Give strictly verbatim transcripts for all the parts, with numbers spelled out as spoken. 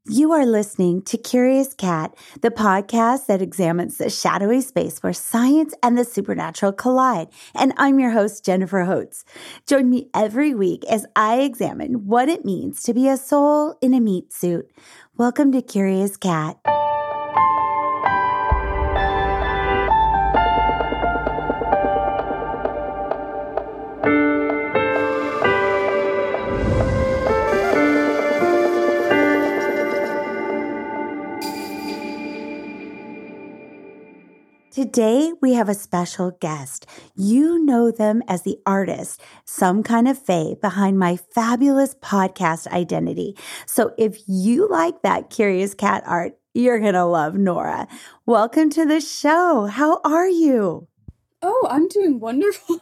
You are listening to Curious Cat, the podcast that examines the shadowy space where science and the supernatural collide. And I'm your host, Jennifer Holtz. Join me every week as I examine what it means to be a soul in a meat suit. Welcome to Curious Cat. Today, we have a special guest. You know them as the artist, Some Kind of Fae, behind my fabulous podcast identity. So if you like that Curious Cat art, you're going to love Nora. Welcome to the show. How are you? Oh, I'm doing wonderful.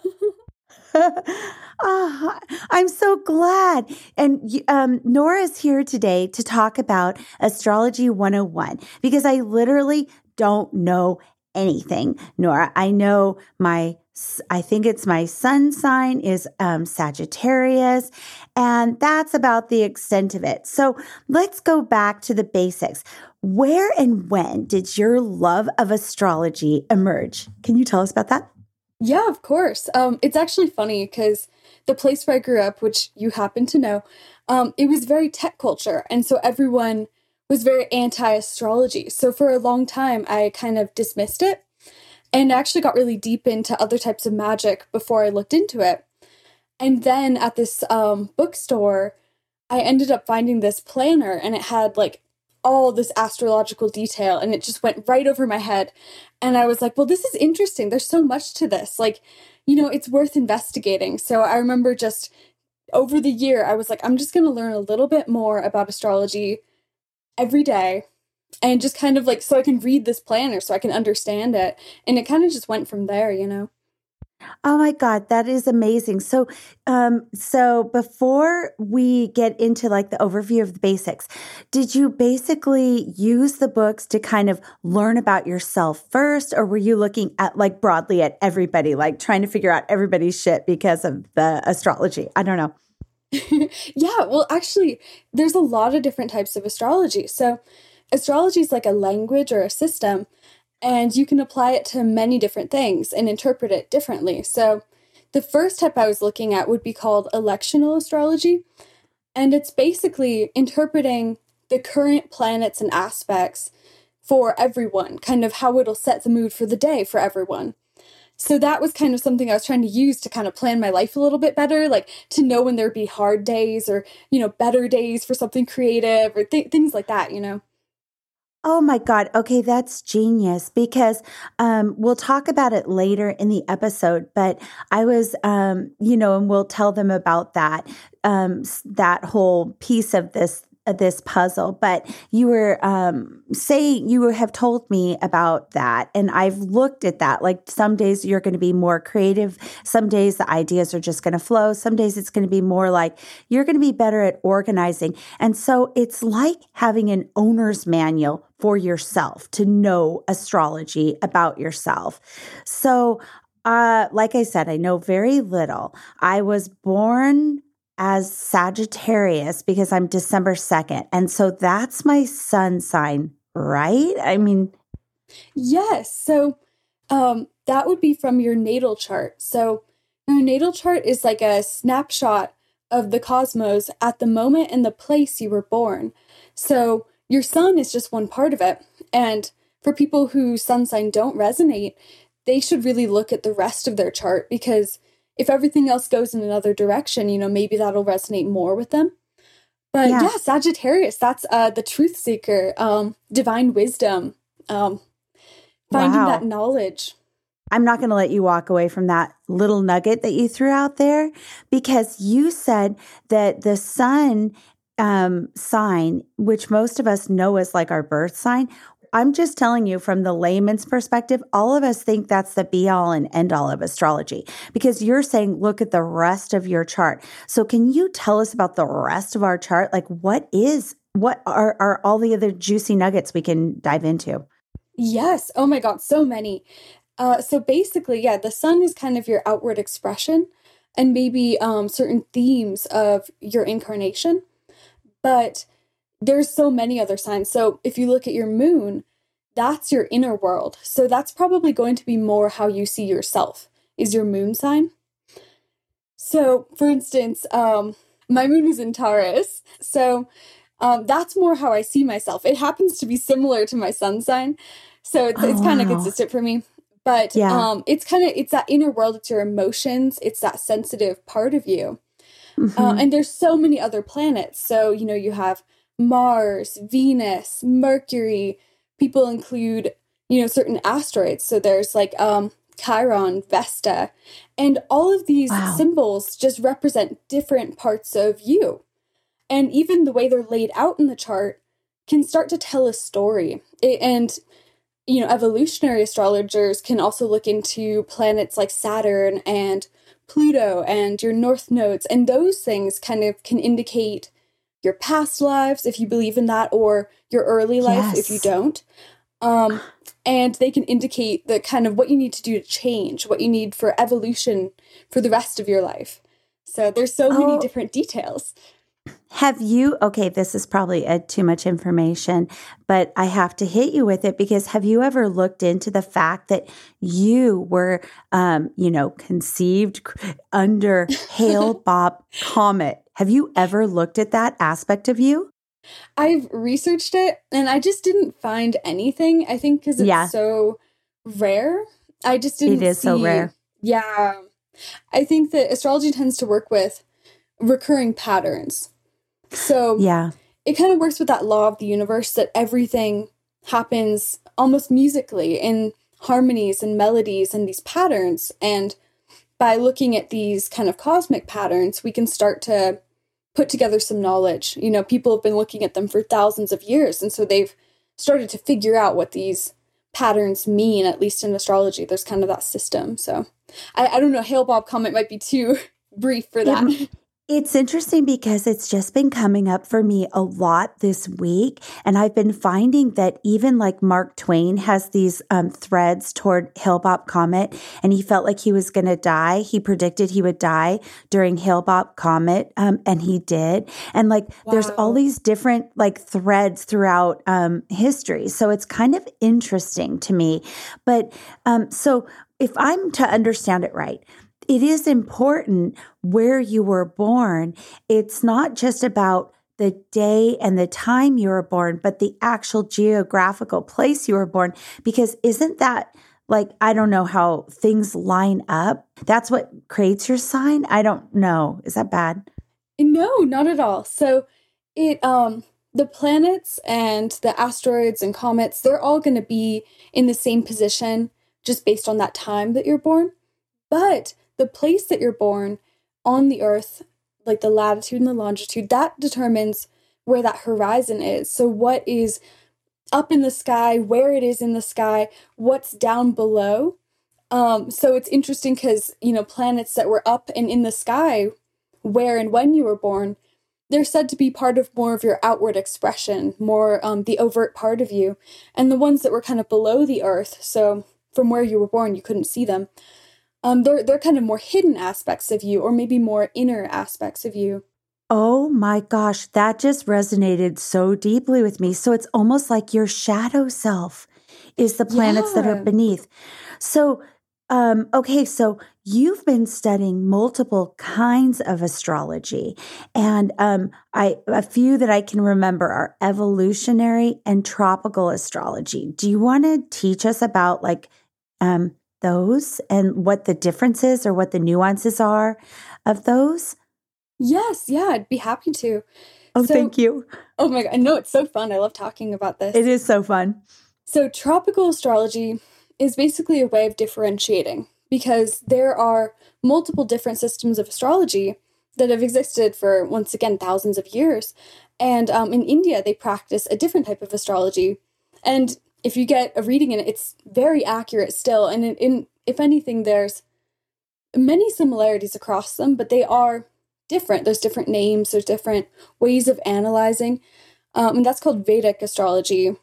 oh, I'm so glad. And um, Nora's here today to talk about Astrology one oh one because I literally don't know anything, Nora. I know my, I think it's my sun sign is um, Sagittarius, and that's about the extent of it. So let's go back to the basics. Where and when did your love of astrology emerge? Can you tell us about that? Yeah, of course. Um, it's actually funny because the place where I grew up, which you happen to know, um, it was very tech culture. And so everyone was very anti-astrology. So for a long time, I kind of dismissed it and actually got really deep into other types of magic before I looked into it. And then at this um, bookstore, I ended up finding this planner and it had like all this astrological detail and it just went right over my head. And I was like, well, this is interesting. There's so much to this. Like, you know, it's worth investigating. So I remember just over the year, I was like, I'm just going to learn a little bit more about astrology every day and just kind of like so I can read this planner so I can understand it. And it kind of just went from there, you know. Oh my God, that is amazing. So um so before we get into like the overview of the basics, did you basically use the books to kind of learn about yourself first, or were you looking at like broadly at everybody, like trying to figure out everybody's shit because of the astrology? I don't know. Yeah, well, actually, there's a lot of different types of astrology. So astrology is like a language or a system, and you can apply it to many different things and interpret it differently. So the first type I was looking at would be called electional astrology, and it's basically interpreting the current planets and aspects for everyone, kind of how it'll set the mood for the day for everyone. So that was kind of something I was trying to use to kind of plan my life a little bit better, like to know when there'd be hard days or, you know, better days for something creative or th- things like that, you know. Oh my God. Okay, that's genius because um, we'll talk about it later in the episode, but I was, um, you know, and we'll tell them about that, um, that whole piece of this this puzzle, but you were um, saying, you have told me about that. And I've looked at that. Like some days you're going to be more creative. Some days the ideas are just going to flow. Some days it's going to be more like you're going to be better at organizing. And so it's like having an owner's manual for yourself to know astrology about yourself. So, uh, like I said, I know very little. I was born as Sagittarius because I'm December second. And so that's my sun sign, right? I mean, yes. So um, that would be from your natal chart. So your natal chart is like a snapshot of the cosmos at the moment and the place you were born. So your sun is just one part of it. And for people whose sun sign don't resonate, they should really look at the rest of their chart because if everything else goes in another direction, you know, maybe that'll resonate more with them. But yeah, yeah Sagittarius, that's uh, the truth seeker, um, divine wisdom, um, finding wow. that knowledge. I'm not going to let you walk away from that little nugget that you threw out there because you said that the sun um, sign, which most of us know as like our birth sign, I'm just telling you from the layman's perspective, all of us think that's the be all and end all of astrology because you're saying, look at the rest of your chart. So can you tell us about the rest of our chart? Like what is, what are, are all the other juicy nuggets we can dive into? Yes. Oh my God. So many. Uh, so basically, yeah, the sun is kind of your outward expression and maybe um, certain themes of your incarnation. But there's so many other signs. So if you look at your moon, that's your inner world. So that's probably going to be more how you see yourself, is your moon sign. So for instance, um, my moon is in Taurus. So um, that's more how I see myself. It happens to be similar to my sun sign. So it's, Oh, it's kind of wow. consistent for me. But Yeah. um, it's kind of, it's that inner world. It's your emotions. It's that sensitive part of you. Mm-hmm. Uh, and there's so many other planets. So, you know, you have Mars, Venus, Mercury. People include, you know, certain asteroids. So there's like um, Chiron, Vesta, and all of these Wow. symbols just represent different parts of you. And even the way they're laid out in the chart can start to tell a story. It, and, you know, evolutionary astrologers can also look into planets like Saturn and Pluto and your north nodes. And those things kind of can indicate your past lives, if you believe in that, or your early life, Yes. if you don't. Um, and they can indicate the kind of what you need to do to change, what you need for evolution for the rest of your life. So there's so many Oh, different details. have you, okay, this is probably uh, too much information, but I have to hit you with it because have you ever looked into the fact that you were, um, you know, conceived c- under Hale-Bopp comet? Have you ever looked at that aspect of you? I've researched it and I just didn't find anything. I think because Yeah, it's so rare. I just it didn't is so see. rare. Yeah. I think that astrology tends to work with recurring patterns. So Yeah. it kind of works with that law of the universe that everything happens almost musically in harmonies and melodies and these patterns. And by looking at these kind of cosmic patterns, we can start to put together some knowledge. You know, people have been looking at them for thousands of years. And so they've started to figure out what these patterns mean, at least in astrology. There's kind of that system. So I, I don't know, Hale-Bopp comet might be too brief for that. It, it's interesting because it's just been coming up for me a lot this week. And I've been finding that even like Mark Twain has these um, threads toward Hale-Bopp comet, and he felt like he was going to die. He predicted he would die during Hale-Bopp comet, um, and he did. And like there's all Wow. these different like threads throughout um, history. So it's kind of interesting to me. But um, so if I'm to understand it right, it is important where you were born. It's not just about the day and the time you were born, but the actual geographical place you were born. Because isn't that like, I don't know how things line up? That's what creates your sign? I don't know. Is that bad? No, not at all. So it um the planets and the asteroids and comets, they're all going to be in the same position just based on that time that you're born. But the place that you're born on the earth, like the latitude and the longitude, that determines where that horizon is. So what is up in the sky, where it is in the sky, what's down below. Um, so it's interesting because, you know, planets that were up and in the sky, where and when you were born, they're said to be part of more of your outward expression, more um, the overt part of you. And the ones that were kind of below the earth, so from where you were born, you couldn't see them. Um, they're they're kind of more hidden aspects of you, or maybe more inner aspects of you. Oh my gosh, that just resonated so deeply with me. So it's almost like your shadow self is the planets that are Yeah. beneath. So, um, okay, so you've been studying multiple kinds of astrology, and um, I a few that I can remember are evolutionary and tropical astrology. Do you want to teach us about like um, those and what the differences or what the nuances are of those? Yes, yeah, I'd be happy to. Oh, So, thank you. oh my God, I know it's so fun. I love talking about It this. is so fun. So, tropical astrology is basically a way of differentiating because there are multiple different systems of astrology that have existed for, once again, thousands of years. And um, in India, they practice a different type of astrology. And if you get a reading in it, it's very accurate still. And in, in if anything, there's many similarities across them, but they are different. There's different names, there's different ways of analyzing. Um, and that's called Vedic astrology.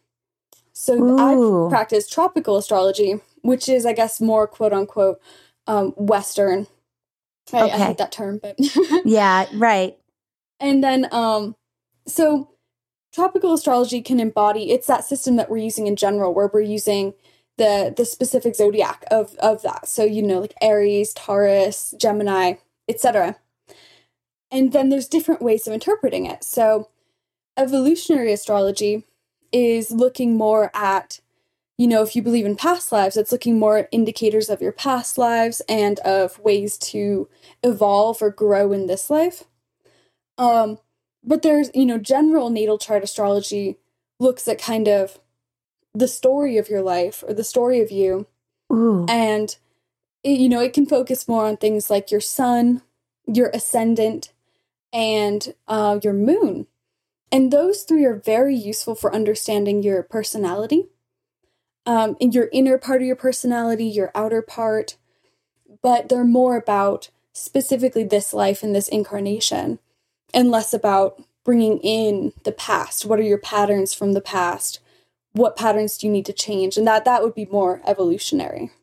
So I've Ooh, practiced tropical astrology, which is, I guess, more quote unquote um, Western. I, I hate okay. that term, but Yeah, right. and then um, so tropical astrology can embody, it's that system that we're using in general, where we're using the the specific zodiac of of that. So, you know, like Aries, Taurus, Gemini, et cetera. And then there's different ways of interpreting it. So evolutionary astrology is looking more at, you know, if you believe in past lives, it's looking more at indicators of your past lives and of ways to evolve or grow in this life. Um, but there's, you know, general natal chart astrology looks at kind of the story of your life or the story of you. Ooh. And, it, you know, it can focus more on things like your sun, your ascendant, and uh, your moon. And those three are very useful for understanding your personality, um, in your inner part of your personality, your outer part. But they're more about specifically this life and this incarnation, and less about bringing in the past. What are your patterns from the past? What patterns do you need to change? And that that would be more evolutionary.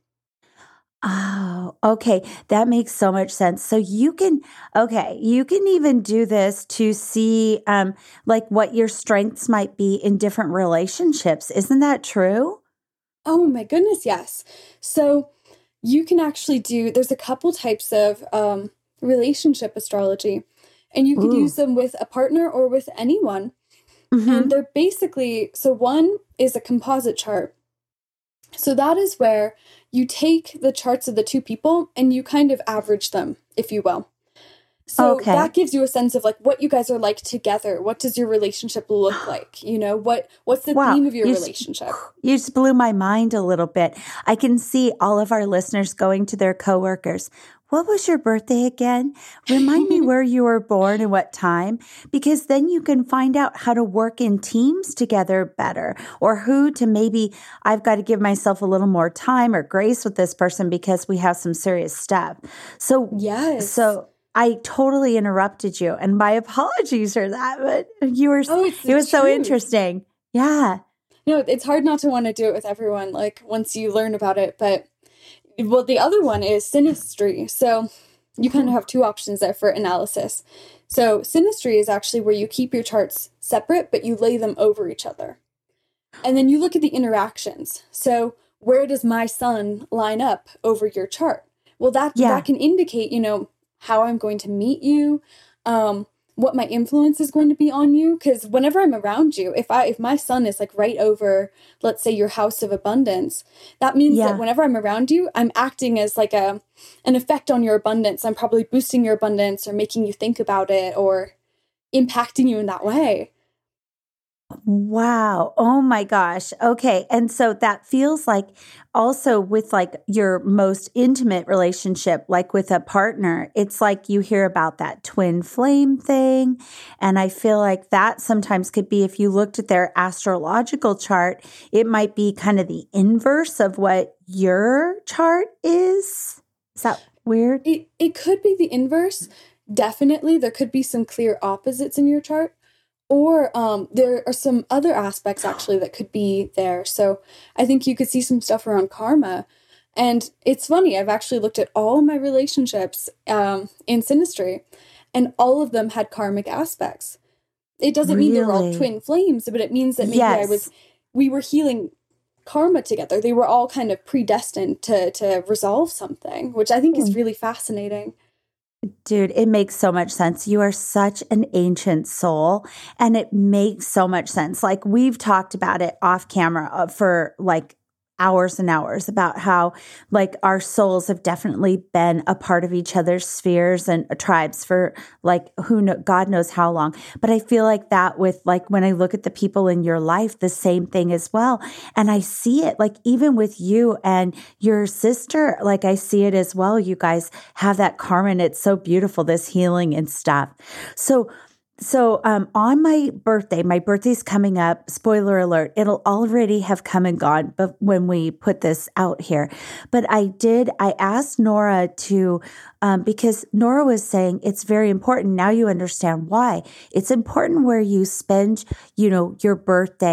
Oh, okay. That makes so much sense. So you can, okay, you can even do this to see um, like what your strengths might be in different relationships. Isn't that true? Oh my goodness, yes. So you can actually do, there's a couple types of um, relationship astrology, and you can Ooh. use them with a partner or with anyone. Mm-hmm. And they're basically, so one is a composite chart. So that is where you take the charts of the two people and you kind of average them, if you will. So Okay. that gives you a sense of like what you guys are like together. What does your relationship look like? You know, what what's the Wow. theme of your You, relationship? you just blew my mind a little bit. I can see all of our listeners going to their coworkers. What was your birthday again? Remind me where you were born and what time, because then you can find out how to work in teams together better, or who to maybe, I've got to give myself a little more time or grace with this person because we have some serious stuff. So, Yes. so I totally interrupted you, and my apologies for that, but you were, Oh, it's the it was so truth. interesting. Yeah. No, it's hard not to want to do it with everyone, like once you learn about it. But well, the other one is synastry. So you kind of have two options there for analysis. So synastry is actually where you keep your charts separate, but you lay them over each other. And then you look at the interactions. So where does my sun line up over your chart? Well, that, Yeah. that can indicate, you know, how I'm going to meet you, um, what my influence is going to be on you. Because whenever I'm around you, if I if my sun is like right over, let's say, your house of abundance, that means Yeah. that whenever I'm around you, I'm acting as like a an effect on your abundance. I'm probably boosting your abundance or making you think about it or impacting you in that way. Wow. Oh my gosh. Okay. And so that feels like also with like your most intimate relationship, like with a partner, it's like you hear about that twin flame thing. And I feel like that sometimes could be, if you looked at their astrological chart, it might be kind of the inverse of what your chart is. Is that weird? It it could be the inverse. Definitely, there could be some clear opposites in your chart. Or um, there are some other aspects actually that could be there. So I think you could see some stuff around karma. And it's funny, I've actually looked at all my relationships um, in synastry, and all of them had karmic aspects. It doesn't mean they were all Really? twin flames, but it means that maybe I Yes. was, we were healing karma together. They were all kind of predestined to to resolve something, which I think is really fascinating. Dude, it makes so much sense. You are such an ancient soul, and it makes so much sense. Like, we've talked about it off camera uh, for like hours and hours about how like our souls have definitely been a part of each other's spheres and uh, tribes for like who know, God knows how long. But I feel like that with like when I look at the people in your life, the same thing as well. And I see it like even with you and your sister, like I see it as well. You guys have that karma, and it's so beautiful, this healing and stuff. So So um, on my birthday, my birthday's coming up. Spoiler alert, it'll already have come and gone but when we put this out here. But I did, I asked Nora to, um, because Nora was saying it's very important. Now you understand why. It's important where you spend, you know, your birthday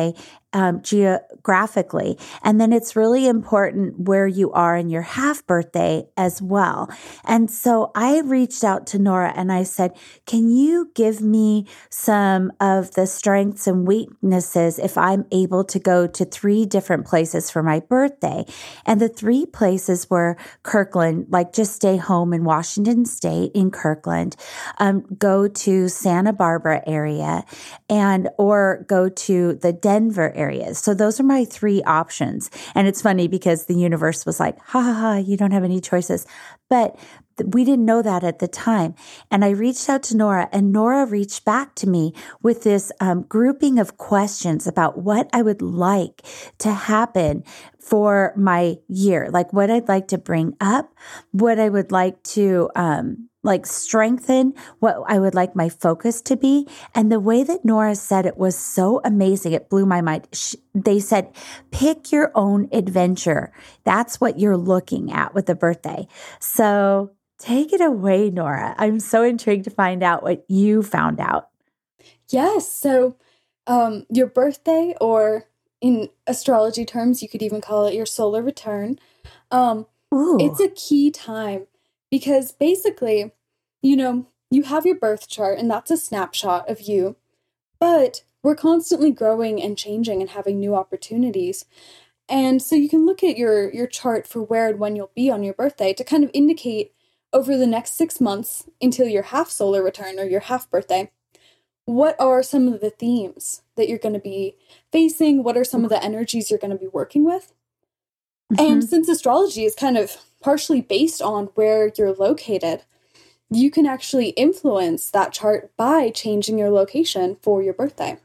um, geographically. And then it's really important where you are in your half birthday as well. And so I reached out to Nora and I said, can you give me some of the strengths and weaknesses if I'm able to go to three different places for my birthday? And the three places were Kirkland, like just stay home in Washington State in Kirkland, um, go to Santa Barbara area, and or go to the Denver areas. So those are my three options. And it's funny because the universe was like, ha ha ha, you don't have any choices. But we didn't know that at the time. And I reached out to Nora, and Nora reached back to me with this um, grouping of questions about what I would like to happen for my year, like what I'd like to bring up, what I would like to um, like strengthen, what I would like my focus to be. And the way that Nora said it was so amazing. It blew my mind. She, they said, pick your own adventure. That's what you're looking at with the birthday. So take it away, Nora. I'm so intrigued to find out what you found out. Yes. So um, your birthday, or in astrology terms, you could even call it your solar return. Um, it's a key time because basically, you know, you have your birth chart and that's a snapshot of you, but we're constantly growing and changing and having new opportunities. And so you can look at your, your chart for where and when you'll be on your birthday to kind of indicate over the next six months until your half solar return or your half birthday, what are some of the themes that you're going to be facing? What are some of the energies you're going to be working with? Mm-hmm. And since astrology is kind of partially based on where you're located, you can actually influence that chart by changing your location for your birthday.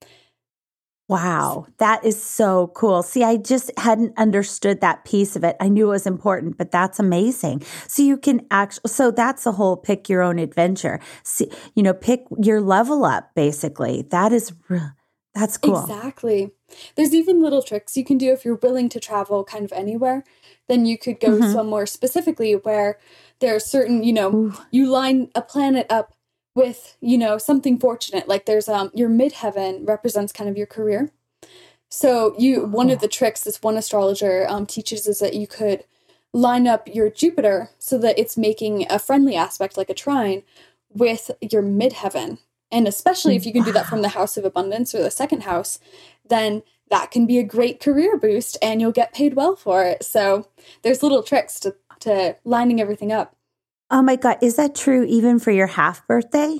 Wow, that is so cool. See, I just hadn't understood that piece of it. I knew it was important, but that's amazing. So you can actually, so that's the whole pick your own adventure. See, you know, pick your level up, basically. That is, that's cool. Exactly. There's even little tricks you can do if you're willing to travel kind of anywhere. Then you could go mm-hmm. somewhere specifically where there are certain, you know, Ooh. you line a planet up with, you know, something fortunate, like there's um your midheaven represents kind of your career. So you, one of the tricks this one astrologer um teaches is that you could line up your Jupiter so that it's making a friendly aspect, like a trine, with your midheaven. And especially if you can do that from the house of abundance or the second house, then that can be a great career boost and you'll get paid well for it. So there's little tricks to, to lining everything up. Oh my God. Is that true even for your half birthday?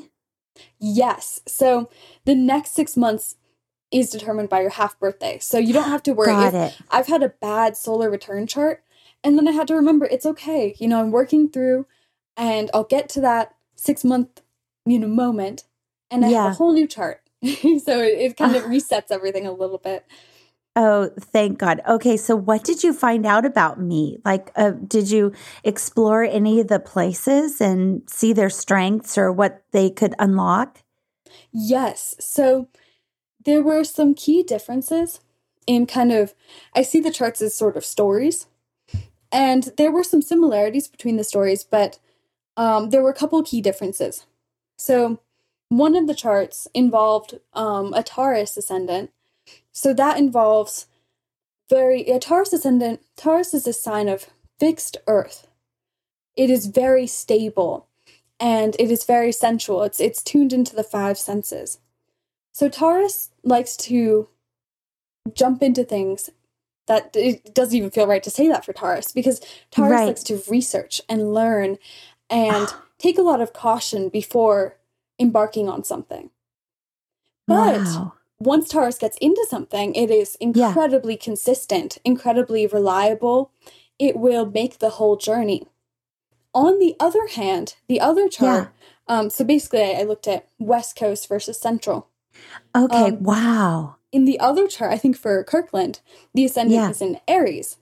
Yes. So the next six months is determined by your half birthday. So you don't have to worry. Got if it. I've had a bad solar return chart, and then I had to remember it's okay. You know, I'm working through and I'll get to that six month, you know, moment and I yeah. have a whole new chart. So it, it kind of resets everything a little bit. Oh, thank God. Okay, so what did you find out about me? Like, uh, did you explore any of the places and see their strengths or what they could unlock? Yes. So there were some key differences in kind of, I see the charts as sort of stories. And there were some similarities between the stories, but um, there were a couple key differences. So one of the charts involved um, a Taurus ascendant. So that involves very, a Taurus ascendant, Taurus is a sign of fixed earth. It is very stable and it is very sensual. It's, it's tuned into the five senses. So Taurus likes to jump into things that it doesn't even feel right to say that for Taurus, because Taurus right. likes to research and learn and take a lot of caution before embarking on something. But wow. once Taurus gets into something, it is incredibly yeah. consistent, incredibly reliable. It will make the whole journey. On the other hand, the other chart, yeah. um, so basically I, I looked at West Coast versus Central. Okay, um, wow. In the other chart, I think for Kirkland, the ascendant yeah. is in Aries.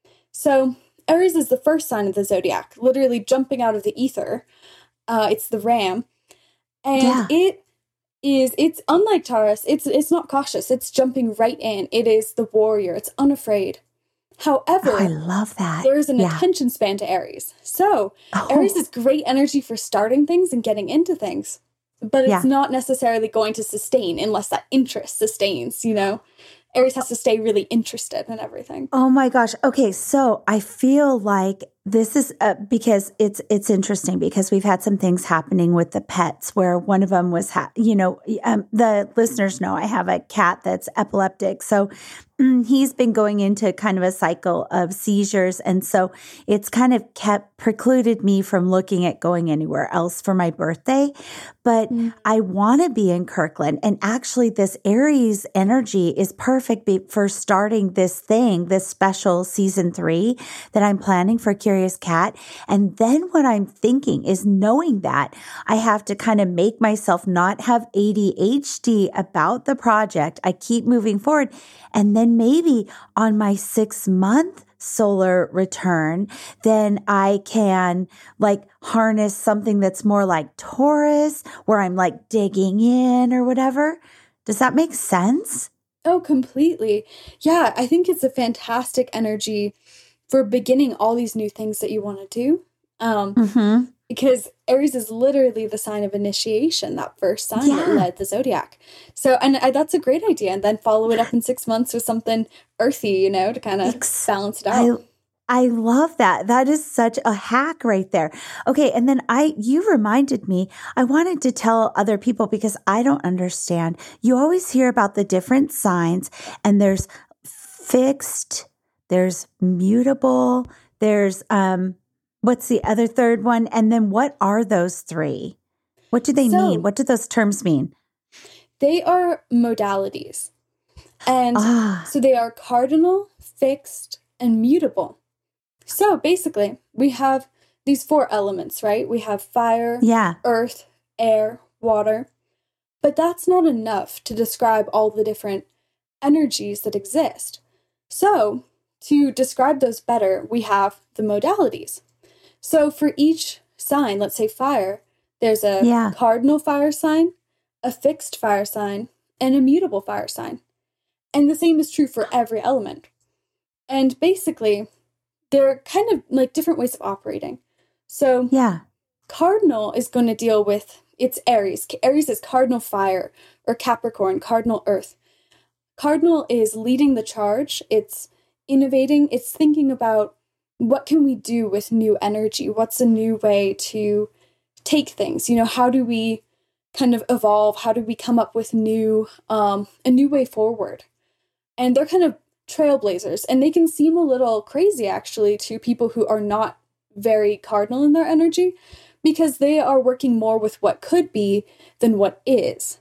So Aries is the first sign of the zodiac, literally jumping out of the ether. Uh, it's the ram. And yeah. it is, it's unlike Taurus, it's it's not cautious, it's jumping right in. It is the warrior, it's unafraid. However, oh, I love that. There is an yeah. attention span to Aries. So oh. Aries is great energy for starting things and getting into things, but it's yeah. not necessarily going to sustain unless that interest sustains, you know? Aries has to stay really interested in everything. Oh my gosh. Okay. So I feel like this is uh, because it's it's interesting because we've had some things happening with the pets where one of them was, ha- you know, um, the listeners know I have a cat that's epileptic. So mm, he's been going into kind of a cycle of seizures. And so it's kind of kept precluded me from looking at going anywhere else for my birthday. But mm. I want to be in Kirkland. And actually this Aries energy is perfect be- for starting this thing, this special season three that I'm planning for Curious Cat. And then what I'm thinking is knowing that I have to kind of make myself not have A D H D about the project. I keep moving forward. And then maybe on my six month solar return, then I can like harness something that's more like Taurus where I'm like digging in or whatever. Does that make sense? Oh, completely. Yeah, I think it's a fantastic energy for beginning all these new things that you want to do. Um, mm-hmm. Because Aries is literally the sign of initiation, that first sign yeah. that led the zodiac. So, and I, that's a great idea. And then follow it up in six months with something earthy, you know, to kind of Ex- balance it out. I, I love that. That is such a hack right there. Okay. And then I, you reminded me, I wanted to tell other people because I don't understand. You always hear about the different signs and there's fixed, there's mutable, there's, um, what's the other third one? And then what are those three? What do they so, mean? What do those terms mean? They are modalities. And ah. so they are cardinal, fixed, and mutable. So basically, we have these four elements, right? We have fire, yeah. earth, air, water. But that's not enough to describe all the different energies that exist. So to describe those better, we have the modalities. So for each sign, let's say fire, there's a yeah. cardinal fire sign, a fixed fire sign, and a mutable fire sign. And the same is true for every element. And basically, they're kind of like different ways of operating. So yeah. cardinal is going to deal with, it's Aries. Aries is cardinal fire, or Capricorn, cardinal earth. Cardinal is leading the charge. It's innovating. It's thinking about what can we do with new energy? What's a new way to take things? You know, how do we kind of evolve? How do we come up with new, um, a new way forward? And they're kind of trailblazers, and they can seem a little crazy actually to people who are not very cardinal in their energy because they are working more with what could be than what is.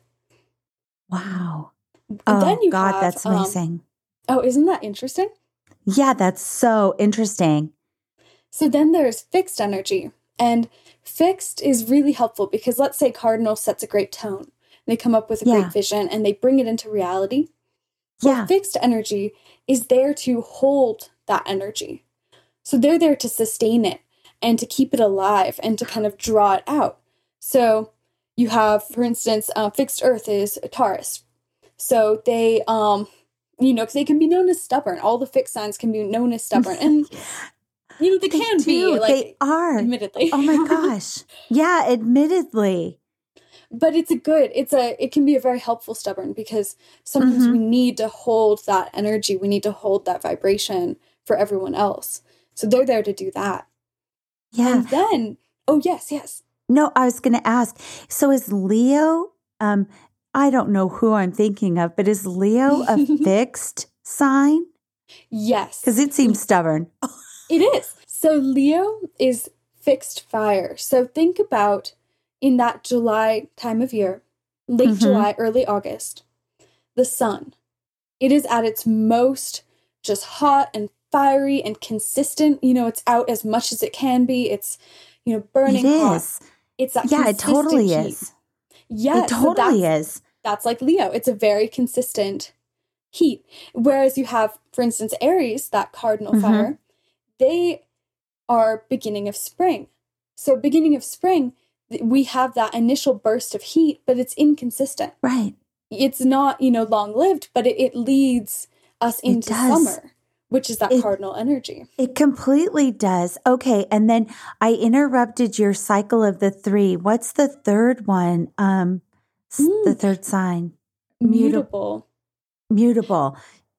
Wow. And oh, then you God, have, that's amazing. Um, oh, isn't that interesting? Yeah, that's so interesting. So then there's fixed energy, and fixed is really helpful because let's say cardinal sets a great tone. They come up with a yeah. great vision and they bring it into reality. Well, yeah. fixed energy is there to hold that energy. So they're there to sustain it and to keep it alive and to kind of draw it out. So you have, for instance, uh, fixed earth is a Taurus. So they, um, you know, they can be known as stubborn. All the fixed signs can be known as stubborn. And, you know, they, they can do. be. Like, they are. Admittedly. Oh, my gosh. Yeah, admittedly. But it's a good, it's a, it can be a very helpful stubborn because sometimes mm-hmm. we need to hold that energy. We need to hold that vibration for everyone else. So they're there to do that. Yeah. And then, oh, yes, yes. No, I was going to ask. So is Leo, um, I don't know who I'm thinking of, but is Leo a fixed sign? Yes. Because it seems stubborn. It is. So Leo is fixed fire. So think about in that July time of year, late mm-hmm. July, early August, the sun, it is at its most just hot and fiery and consistent. You know, it's out as much as it can be. It's, you know, burning it hot. Is. It's that yeah, it totally heat. is. Yeah, it totally so that's, is. That's like Leo. It's a very consistent heat. Whereas you have, for instance, Aries, that cardinal mm-hmm. fire, they are beginning of spring. So beginning of spring, we have that initial burst of heat, but it's inconsistent. Right. It's not, you know, long-lived, but it, it leads us into summer, which is that it, cardinal energy. It completely does. Okay, and then I interrupted your cycle of the three. What's the third one? Um, mm. The third sign? Mutable. Mutable.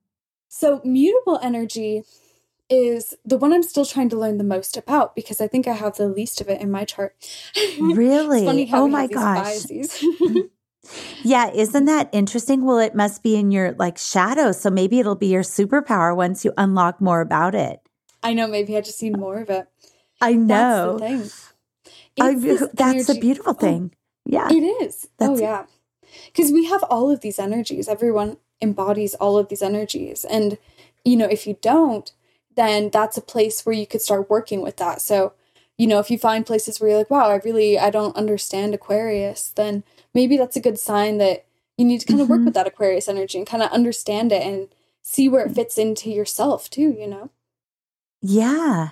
So mutable energy is the one I'm still trying to learn the most about because I think I have the least of it in my chart. Really? It's funny how Oh we my have these gosh. biases. Yeah, isn't that interesting? Well, it must be in your like shadow, so maybe it'll be your superpower once you unlock more about it. I know, maybe I just need more of it. I know. That's the thing. I, It's this that's the energy- beautiful thing. Yeah. It is. That's- oh, yeah. Because we have all of these energies. Everyone embodies all of these energies. And, you know, if you don't, then that's a place where you could start working with that. So, you know, if you find places where you're like, wow, I really, I don't understand Aquarius, then maybe that's a good sign that you need to kind of Mhm. work with that Aquarius energy and kind of understand it and see where it fits into yourself too, you know? Yeah.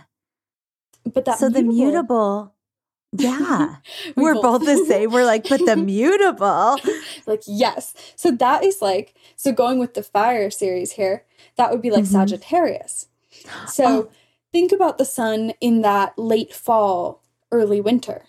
But that So the mutable, mutable, yeah. We We're both. both the same. We're like, but the mutable. like, yes. So that is like, so going with the fire series here, that would be like Mhm. Sagittarius. So Oh. think about the sun in that late fall, early winter.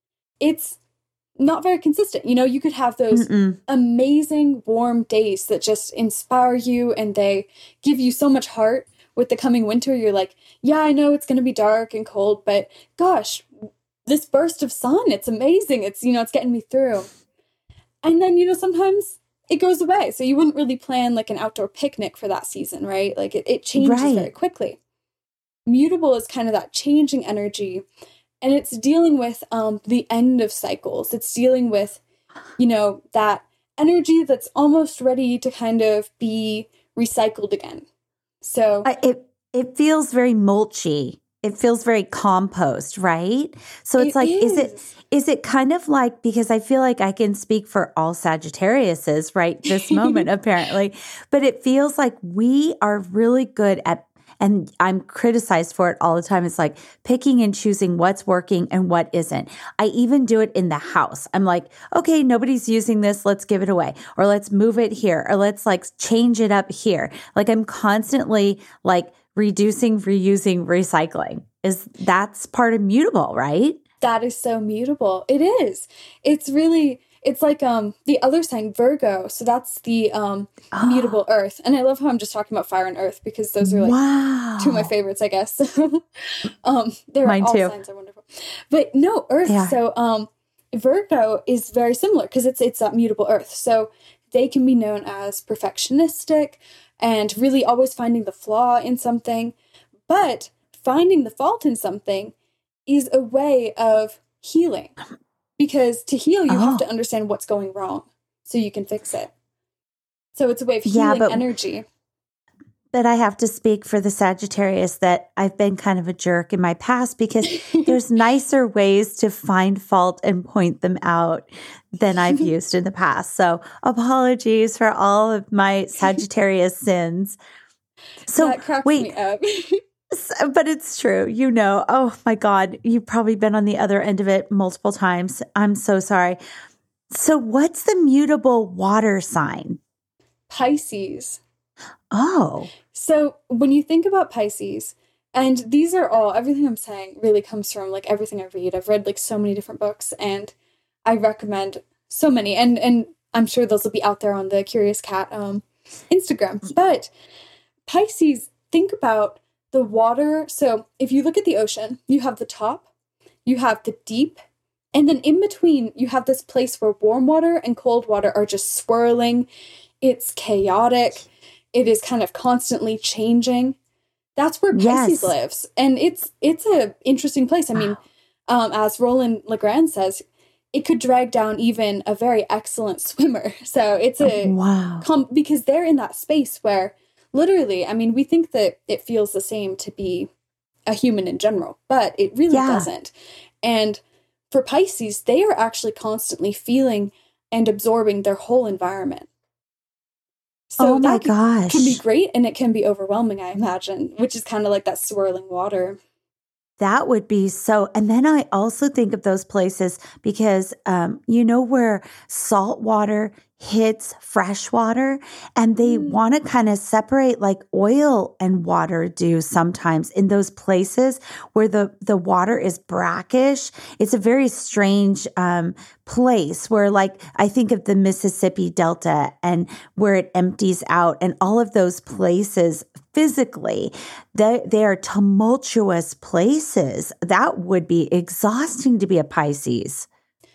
It's not very consistent. You know, you could have those Mm-mm. amazing warm days that just inspire you and they give you so much heart. With the coming winter, you're like, yeah, I know it's going to be dark and cold, but gosh, this burst of sun, it's amazing. It's, you know, it's getting me through. And then, you know, sometimes it goes away. So you wouldn't really plan like an outdoor picnic for that season, right? Like it, it changes Right. very quickly. Mutable is kind of that changing energy. And it's dealing with um, the end of cycles. It's dealing with, you know, that energy that's almost ready to kind of be recycled again. So I, it it feels very mulchy. It feels very compost, right? So it's It like, is it is. is it kind of like, because I feel like I can speak for all Sagittariuses right this moment, apparently, but it feels like we are really good at, and I'm criticized for it all the time. It's like picking and choosing what's working and what isn't. I even do it in the house. I'm like, okay, nobody's using this. Let's give it away, or let's move it here, or let's like change it up here. Like I'm constantly like reducing, reusing, recycling. Is that's part of mutable, right? That is so mutable. It is. It's really, it's like um the other sign, Virgo. So that's the um Oh. mutable earth. And I love how I'm just talking about fire and earth because those are like wow. two of my favorites, I guess. um, they're Mine all too. signs are wonderful. But no, earth. Yeah. So um Virgo is very similar because it's it's that mutable earth. So they can be known as perfectionistic and really always finding the flaw in something. But finding the fault in something is a way of healing. Because to heal, you have Oh. to understand what's going wrong so you can fix it. So it's a way of Yeah, healing but- energy. But I have to speak for the Sagittarius that I've been kind of a jerk in my past because there's nicer ways to find fault and point them out than I've used in the past. So apologies for all of my Sagittarius sins. So that cracks wait, me up. s- but it's true. You know, oh my God, you've probably been on the other end of it multiple times. I'm so sorry. So what's the mutable water sign? Pisces. Oh, So when you think about Pisces, and these are all, everything I'm saying really comes from like everything I read. I've read like so many different books and I recommend so many. And and I'm sure those will be out there on the Curious Cat um, Instagram. But Pisces, think about the water. So if you look at the ocean, you have the top, you have the deep, and then in between, you have this place where warm water and cold water are just swirling. It's chaotic. It is kind of constantly changing. That's where Yes. Pisces lives. And it's it's a interesting place. I mean, um, as Roland Legrand says, it could drag down even a very excellent swimmer. So it's a wow. com- because they're in that space where literally, I mean, we think that it feels the same to be a human in general, but it really Yeah. doesn't. And for Pisces, they are actually constantly feeling and absorbing their whole environment. So Oh my that can, gosh. can be great and it can be overwhelming, I imagine, which is kind of like that swirling water. That would be so. And then I also think of those places because, um, you know, where salt water hits fresh water, and they Mm. want to kind of separate like oil and water do sometimes in those places where the, the water is brackish. It's a very strange um, place where, like, I think of the Mississippi Delta and where it empties out, and all of those places physically, they, they are tumultuous places. That would be exhausting to be a Pisces.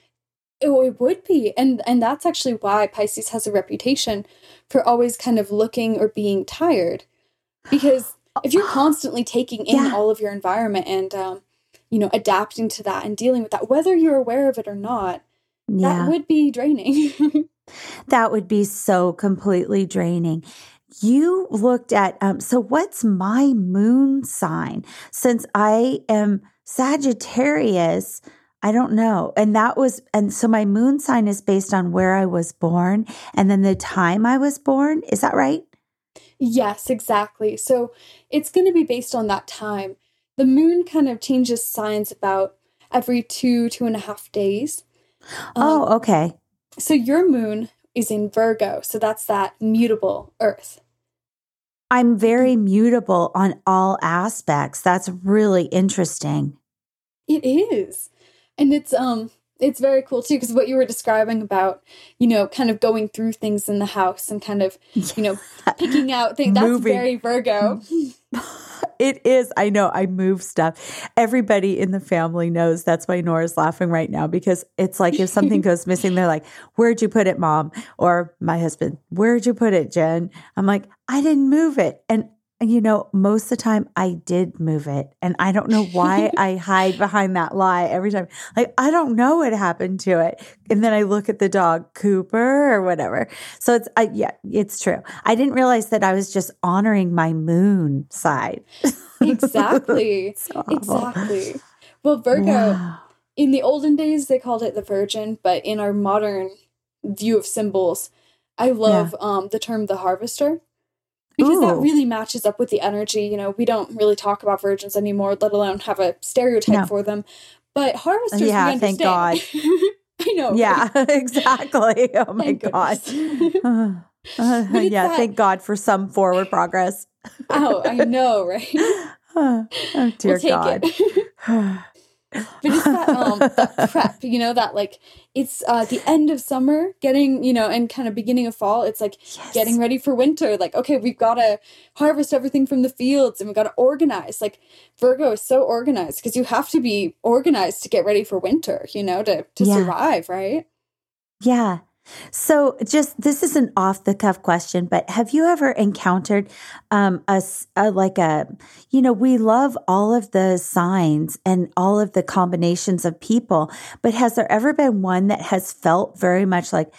Oh, it would be. And and that's actually why Pisces has a reputation for always kind of looking or being tired. Because if you're constantly taking in Yeah. all of your environment and, um, you know, adapting to that and dealing with that, whether you're aware of it or not, Yeah. that would be draining. That would be so completely draining. You looked at, um, so what's my moon sign? Since I am Sagittarius, I don't know. And that was, and so my moon sign is based on where I was born and then the time I was born. Is that right? Yes, exactly. So it's going to be based on that time. The moon kind of changes signs about every two, two and a half days. Oh, Um, okay. so your moon is in Virgo. So that's that mutable earth. I'm very mutable on all aspects. That's really interesting. It is. And it's um it's very cool too, because what you were describing about, you know, kind of going through things in the house and kind of, you know, picking out things, that's Moving. very Virgo. It is. I know. I move stuff. Everybody in the family knows. That's why Nora's laughing right now, because it's like if something goes missing, they're like, "Where'd you put it, Mom?" Or my husband, "Where'd you put it, Jen?" I'm like, "I didn't move it." And And you know, most of the time I did move it. And I don't know why I hide behind that lie every time. Like, I don't know what happened to it. And then I look at the dog, Cooper or whatever. So it's, I, yeah, it's true. I didn't realize that I was just honoring my moon side. Exactly. So awful. Exactly. Well, Virgo, Wow. in the olden days, they called it the Virgin, but in our modern view of symbols, I love um, the term the harvester. Because that Ooh. really matches up with the energy. You know, we don't really talk about virgins anymore, let alone have a stereotype No. for them. But harvesters, Yeah, we understand. thank God. I know. Yeah, right? exactly. Oh my Thank God. goodness. Uh, But it's yeah, that- thank God for some forward progress. Oh, I know, right? Oh, dear We'll take God. it. But it's that um that prep, you know, that like it's uh the end of summer, getting, you know, and kind of beginning of fall. It's like Yes. getting ready for winter. Like, okay, we've got to harvest everything from the fields and we've got to organize. Like Virgo is so organized because you have to be organized to get ready for winter, you know, to to Yeah. survive, right? Yeah. So just this is an off the cuff question, but have you ever encountered um a, s- a- like a, you know, we love all of the signs and all of the combinations of people, but has there ever been one that has felt very much like,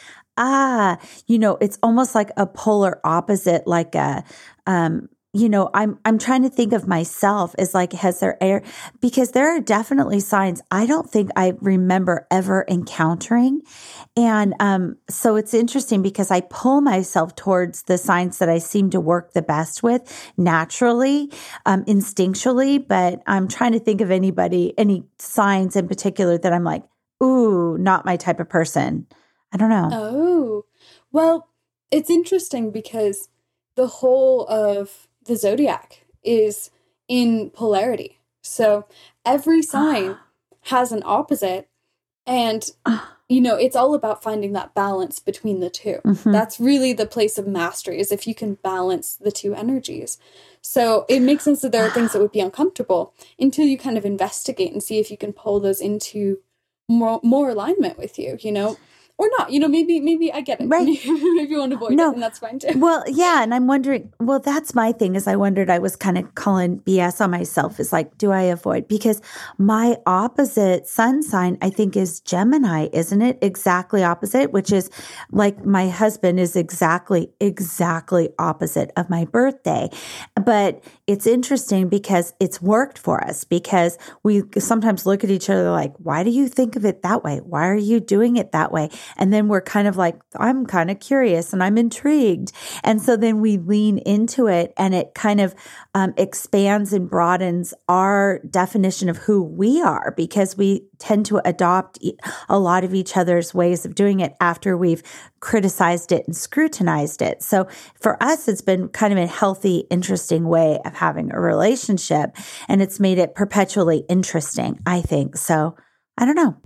ah, you know, it's almost like a polar opposite, like a, um, you know, I'm I'm trying to think of myself as like, has there air, because there are definitely signs I don't think I remember ever encountering. And um, so it's interesting because I pull myself towards the signs that I seem to work the best with naturally, um, instinctually. But I'm trying to think of anybody, any signs in particular that I'm like, ooh, not my type of person. I don't know. Oh, well, it's interesting because the whole of the zodiac is in polarity. So every sign has an opposite. And, you know, it's all about finding that balance between the two. Mhm. That's really the place of mastery, is if you can balance the two energies. So it makes sense that there are things that would be uncomfortable until you kind of investigate and see if you can pull those into more, more alignment with you, you know? Or not, you know, maybe maybe I get it. Right. Maybe you want to avoid No. it, and that's fine too. Well, yeah. And I'm wondering, well, that's my thing is I wondered, I was kind of calling B S on myself is like, do I avoid? Because my opposite sun sign, I think, is Gemini, isn't it? Exactly opposite, which is like my husband is exactly, exactly opposite of my birthday. But it's interesting because it's worked for us, because we sometimes look at each other like, why do you think of it that way? Why are you doing it that way? And then we're kind of like, I'm kind of curious and I'm intrigued. And so then we lean into it, and it kind of um, expands and broadens our definition of who we are, because we tend to adopt a lot of each other's ways of doing it after we've criticized it and scrutinized it. So for us, it's been kind of a healthy, interesting way of having a relationship, and it's made it perpetually interesting, I think. So I don't know.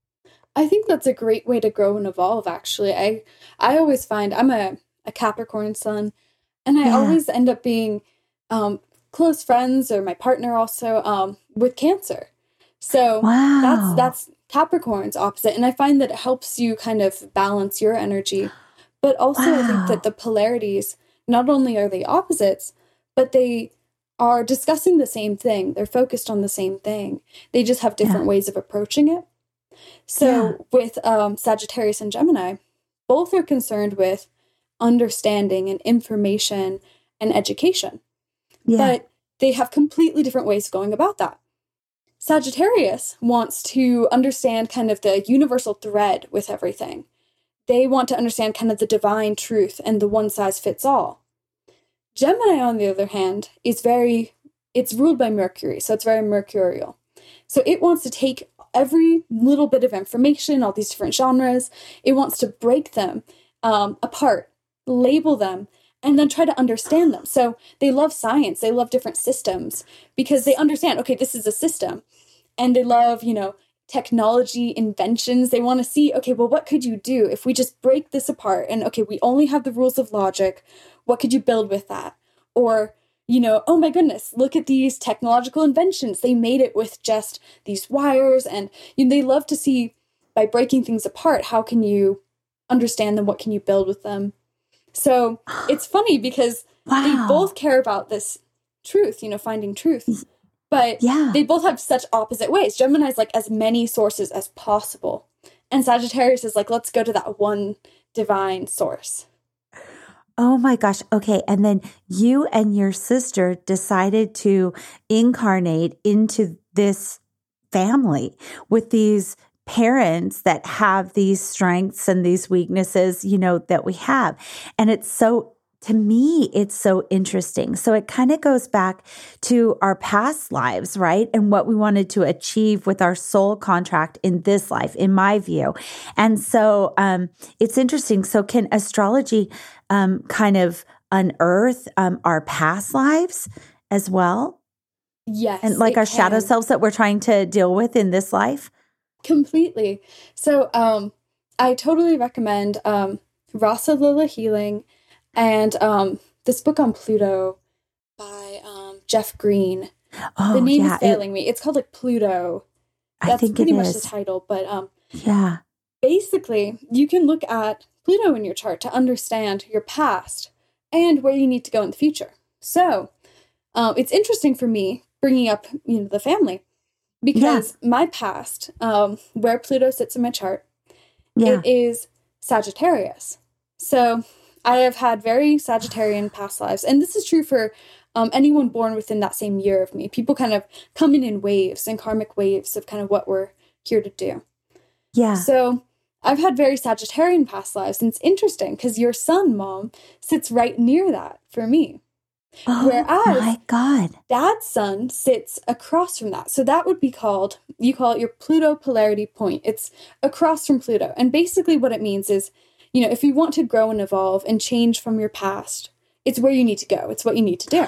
I think that's a great way to grow and evolve, actually. I I always find I'm a, a Capricorn sun, and I Yeah. always end up being um, close friends, or my partner also, um, with Cancer. So Wow. that's that's Capricorn's opposite. And I find that it helps you kind of balance your energy. But also I think Wow. that the polarities, not only are they opposites, but they are discussing the same thing. They're focused on the same thing. They just have different Yeah. ways of approaching it. So Yeah. with um, Sagittarius and Gemini, both are concerned with understanding and information and education. Yeah. But they have completely different ways of going about that. Sagittarius wants to understand kind of the universal thread with everything. They want to understand kind of the divine truth and the one size fits all. Gemini, on the other hand, is very, it's ruled by Mercury, so it's very mercurial. So it wants to take every little bit of information, all these different genres, it wants to break them um, apart, label them, and then try to understand them. So they love science, they love different systems, because they understand, okay, this is a system. And they love, you know, technology, inventions. They want to see, okay, well, what could you do if we just break this apart? And okay, we only have the rules of logic. What could you build with that? Or, you know, oh my goodness, look at these technological inventions. They made it with just these wires. And you know, they love to see, by breaking things apart, how can you understand them? What can you build with them? So it's funny because Wow. they both care about this truth, you know, finding truth. But Yeah. they both have such opposite ways. Gemini's like as many sources as possible. And Sagittarius is like, let's go to that one divine source. Oh my gosh. Okay. And then you and your sister decided to incarnate into this family with these parents that have these strengths and these weaknesses, you know, that we have. And it's so, to me, it's so interesting. So it kind of goes back to our past lives, right? And what we wanted to achieve with our soul contract in this life, in my view. And so um, it's interesting. So can astrology um, kind of unearth um, our past lives as well? Yes. And like it our shadow can. selves that we're trying to deal with in this life? Completely. So um, I totally recommend um, Rasa Lila Healing and um, this book on Pluto by um, Jeff Green. Oh, the name yeah. is failing it, me. It's called like Pluto. I That's think pretty it much is. the title. But um, Yeah. basically, you can look at Pluto in your chart to understand your past and where you need to go in the future. So um, it's interesting for me bringing up, you know, the family, because yeah. my past, um, where Pluto sits in my chart, Yeah. it is Sagittarius. So I have had very Sagittarian past lives. And this is true for um, anyone born within that same year of me. People kind of come in in waves and karmic waves of kind of what we're here to do. Yeah. So I've had very Sagittarian past lives. And it's interesting because your sun, Mom, sits right near that for me. Oh, Whereas my God. Dad's sun sits across from that. So that would be called, you call it your Pluto polarity point. It's across from Pluto. And basically what it means is, you know, if you want to grow and evolve and change from your past, it's where you need to go. It's what you need to do.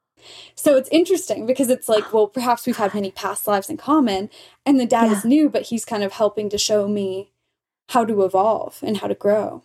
So it's interesting because it's like, well, perhaps we've had many past lives in common, and the dad Yeah. is new, but he's kind of helping to show me how to evolve and how to grow.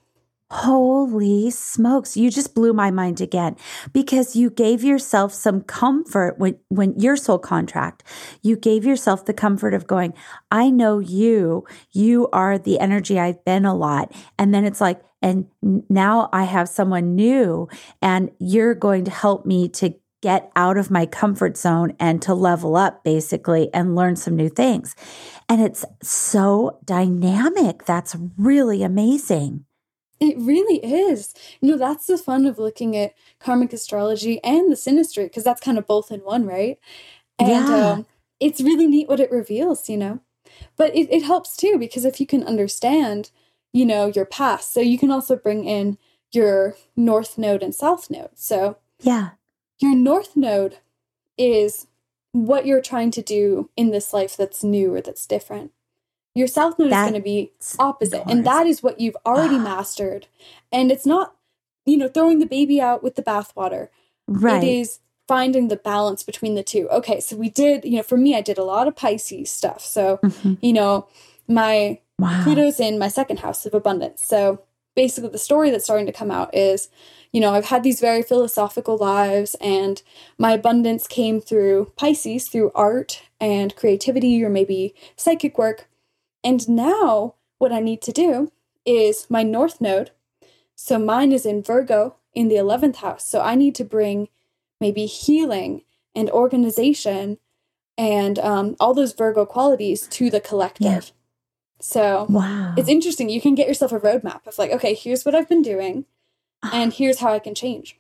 Holy smokes. You just blew my mind again, because you gave yourself some comfort when, when your soul contract, you gave yourself the comfort of going, I know you, you are the energy I've been a lot. And then it's like, and now I have someone new, and you're going to help me to get out of my comfort zone and to level up basically and learn some new things. And it's so dynamic. That's really amazing. It really is. You know, that's the fun of looking at karmic astrology and the synastry, because that's kind of both in one, right? And Yeah. um, it's really neat what it reveals, you know? But it, it helps too, because if you can understand, you know, your past. So you can also bring in your north node and south node. So yeah, your north node is what you're trying to do in this life that's new or that's different. Your south node that's is going to be opposite. North. And that is what you've already mastered. And it's not, you know, throwing the baby out with the bathwater. Right. It is finding the balance between the two. Okay, so we did, you know, for me, I did a lot of Pisces stuff. So, mm-hmm. you know, my wow. Pluto's in my second house of abundance. So basically the story that's starting to come out is, you know, I've had these very philosophical lives, and my abundance came through Pisces, through art and creativity or maybe psychic work. And now what I need to do is my north node. So mine is in Virgo in the eleventh house. So I need to bring maybe healing and organization and um, all those Virgo qualities to the collective. Yeah. So wow. It's interesting. You can get yourself a roadmap of like, okay, here's what I've been doing and here's how I can change.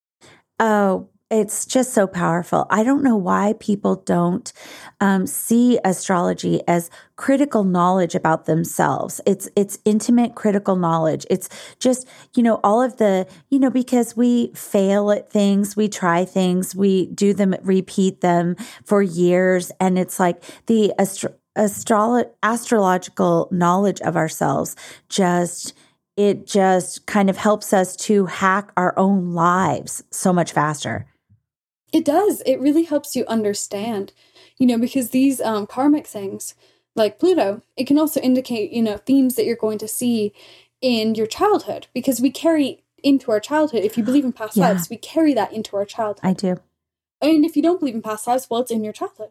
Oh, it's just so powerful. I don't know why people don't um, see astrology as critical knowledge about themselves. It's it's intimate critical knowledge. It's just, you know, all of the, you know, because we fail at things, we try things, we do them, repeat them for years. And it's like the astro- astro- astrological knowledge of ourselves just it just kind of helps us to hack our own lives so much faster. It does. It really helps you understand, you know, because these um, karmic things like Pluto, it can also indicate, you know, themes that you're going to see in your childhood, because we carry into our childhood. If you believe in past yeah. lives, we carry that into our childhood. I do. And if you don't believe in past lives, well, it's in your childhood.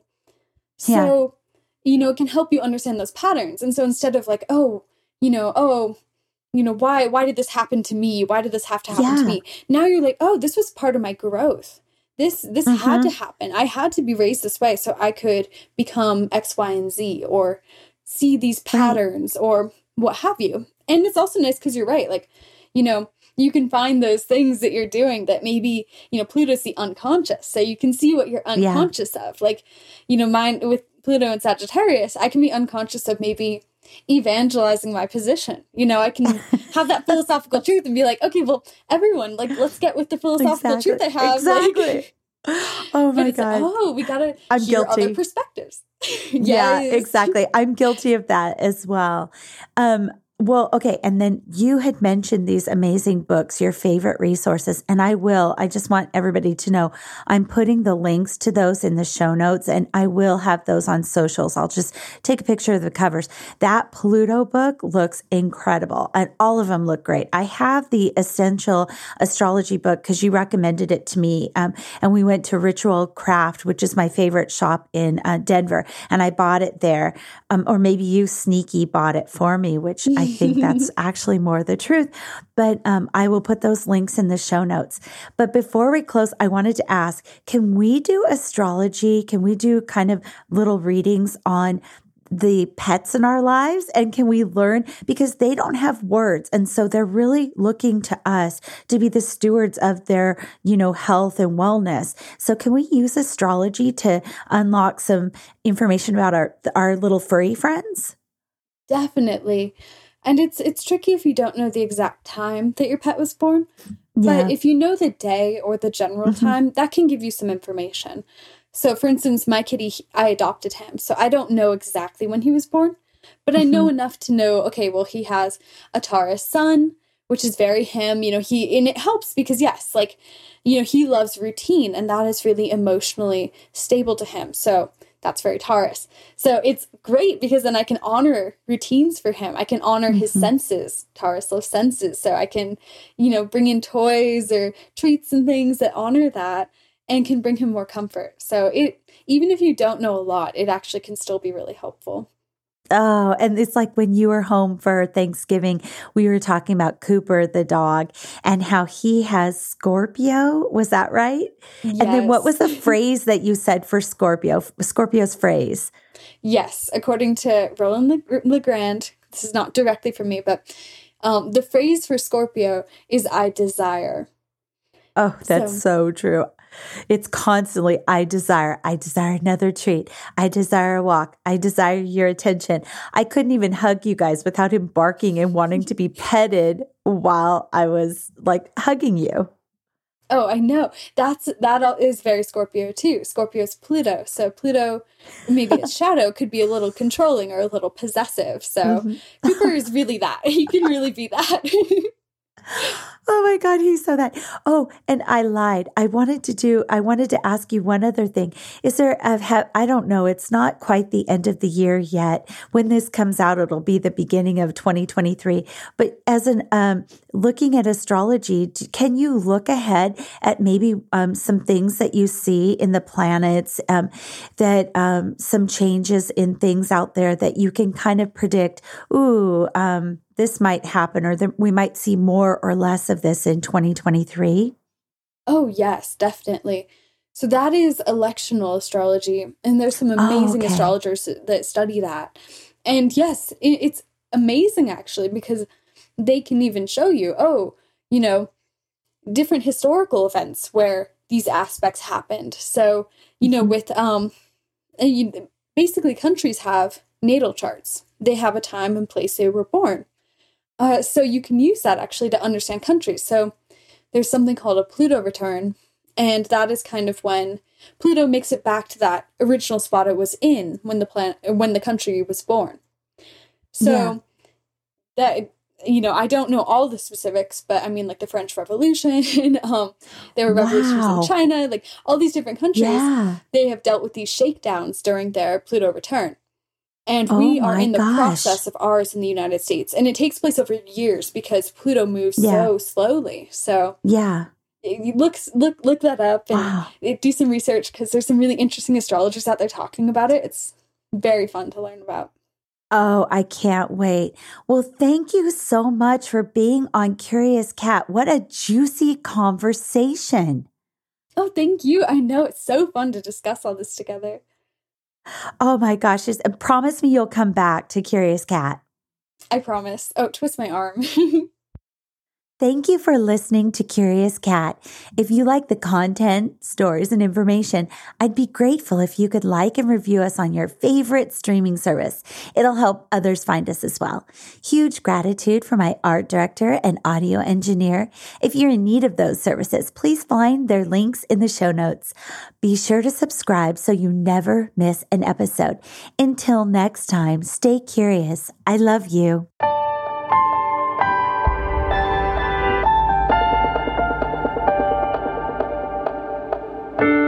So, yeah. you know, it can help you understand those patterns. And so instead of like, oh, you know, oh, you know, why, why did this happen to me? Why did this have to happen yeah. to me? Now you're like, oh, this was part of my growth. This this mm-hmm. had to happen. I had to be raised this way so I could become X, Y, and Z, or see these patterns right. or what have you. And it's also nice because you're right. Like, you know, you can find those things that you're doing that maybe, you know, Pluto's the unconscious. So you can see what you're unconscious yeah. of. Like, you know, mine with Pluto and Sagittarius, I can be unconscious of maybe evangelizing my position. You know, I can have that philosophical truth and be like, okay, well, everyone, like, let's get with the philosophical exactly. truth I have. Exactly. Like, oh my God. Like, oh, we gotta I'm hear guilty. other perspectives. Yes. Yeah, exactly. I'm guilty of that as well. Um, Well, okay. And then you had mentioned these amazing books, your favorite resources, and I will, I just want everybody to know I'm putting the links to those in the show notes, and I will have those on socials. I'll just take a picture of the covers. That Pluto book looks incredible, and all of them look great. I have the Essential Astrology book because you recommended it to me. Um, and we went to Ritual Craft, which is my favorite shop in uh, Denver, and I bought it there. Um, or maybe you sneaky bought it for me, which I I think that's actually more the truth, but um, I will put those links in the show notes. But before we close, I wanted to ask, can we do astrology? Can we do kind of little readings on the pets in our lives? And can we learn, because they don't have words. And so they're really looking to us to be the stewards of their, you know, health and wellness. So can we use astrology to unlock some information about our, our little furry friends? Definitely. And it's it's tricky if you don't know the exact time that your pet was born. Yeah. But if you know the day or the general mm-hmm. time, that can give you some information. So for instance, my kitty, I adopted him. So I don't know exactly when he was born, but I know mm-hmm. enough to know, okay, well, he has a Taurus sun, which is very him, you know, he, and it helps because yes, like, you know, he loves routine, and that is really emotionally stable to him. So that's very Taurus. So it's great because then I can honor routines for him. I can honor mm-hmm. his senses. Taurus loves senses. So I can, you know, bring in toys or treats and things that honor that and can bring him more comfort. So it, even if you don't know a lot, it actually can still be really helpful. Oh, and it's like when you were home for Thanksgiving, we were talking about Cooper, the dog, and how he has Scorpio. Was that right? Yes. And then what was the phrase that you said for Scorpio, Scorpio's phrase? Yes. According to Roland Legrand, this is not directly from me, but um, the phrase for Scorpio is I desire. Oh, that's so, so true. It's constantly, I desire, I desire another treat. I desire a walk. I desire your attention. I couldn't even hug you guys without him barking and wanting to be petted while I was like hugging you. Oh, I know. That's that is very Scorpio too. Scorpio's Pluto. So Pluto, maybe its shadow could be a little controlling or a little possessive. So mm-hmm. Cooper is really that. He can really be that. Oh my God, he's so that. Oh, and I lied. I wanted to do, I wanted to ask you one other thing. Is there, a, have, I don't know, it's not quite the end of the year yet. When this comes out, it'll be the beginning of twenty twenty-three. But as an, um, looking at astrology, can you look ahead at maybe um, some things that you see in the planets, um, that um, some changes in things out there that you can kind of predict, ooh, um, this might happen, or that we might see more or less of this in twenty twenty-three? Oh, yes, definitely. So that is electional astrology. And there's some amazing oh, okay. astrologers that study that. And yes, it, it's amazing actually, because they can even show you, oh, you know, different historical events where these aspects happened. So, you know, with, um, you, basically countries have natal charts. They have a time and place they were born. Uh, so you can use that actually to understand countries. So there's something called a Pluto return, and that is kind of when Pluto makes it back to that original spot it was in when the planet, when the country was born. So yeah. that, you know, I don't know all the specifics, but I mean, like the French Revolution, um, there were revolutions wow. in China, like all these different countries, yeah. they have dealt with these shakedowns during their Pluto return. And oh we are in the gosh. process of ours in the United States. And it takes place over years because Pluto moves yeah. so slowly. So yeah, you look, look, look that up and wow. do some research, because there's some really interesting astrologers out there talking about it. It's very fun to learn about. Oh, I can't wait. Well, thank you so much for being on Curious Cat. What a juicy conversation. Oh, thank you. I know, it's so fun to discuss all this together. Oh my gosh. Just promise me you'll come back to Curious Cat. I promise. Oh, twist my arm. Thank you for listening to Curious Cat. If you like the content, stories, and information, I'd be grateful if you could like and review us on your favorite streaming service. It'll help others find us as well. Huge gratitude for my art director and audio engineer. If you're in need of those services, please find their links in the show notes. Be sure to subscribe so you never miss an episode. Until next time, stay curious. I love you. Thank you.